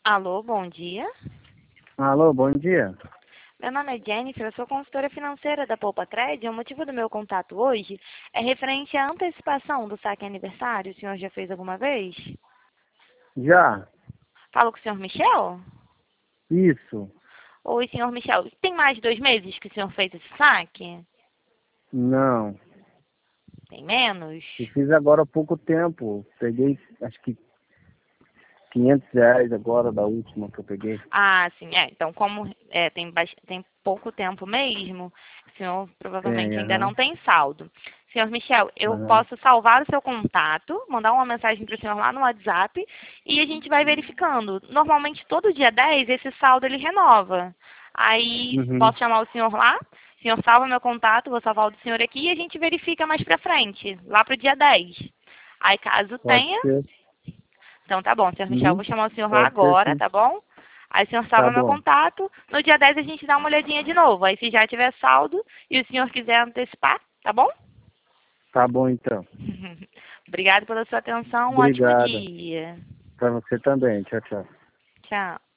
Alô, bom dia. Alô, bom dia. Meu nome é Jennifer, eu sou consultora financeira da Poupa Trade. O motivo do meu contato hoje é referente à antecipação do saque aniversário. O senhor já fez alguma vez? Já? Falo com o senhor Michel? Isso? Oi, senhor Michel. Tem mais de 2 meses que o senhor fez esse saque? Não. Tem menos? Eu fiz agora há pouco tempo. Peguei, acho que R$ 500 agora da última que eu peguei. Ah, sim. Então, como tem pouco tempo mesmo, o senhor provavelmente Tem, ainda não aham. tem saldo. Senhor Michel, eu Aham. posso salvar o seu contato, mandar uma mensagem para o senhor lá no WhatsApp e a gente vai verificando. Normalmente, todo dia 10 esse saldo ele renova. Aí, Uhum. posso chamar o senhor lá, o senhor salva meu contato, vou salvar o do senhor aqui e a gente verifica mais para frente, lá para o dia 10. Aí, caso Pode tenha, ser. então tá bom, senhor Michel, Uhum. vou chamar o senhor lá Pode ser agora, sim. tá bom? Aí o senhor Tá salva meu bom. contato. No dia 10 a gente dá uma olhadinha de novo. Aí se já tiver saldo e o senhor quiser antecipar, tá bom? Tá bom então. Obrigado pela sua atenção. Um ótimo Obrigado. dia. Pra você também. Tchau, tchau. Tchau.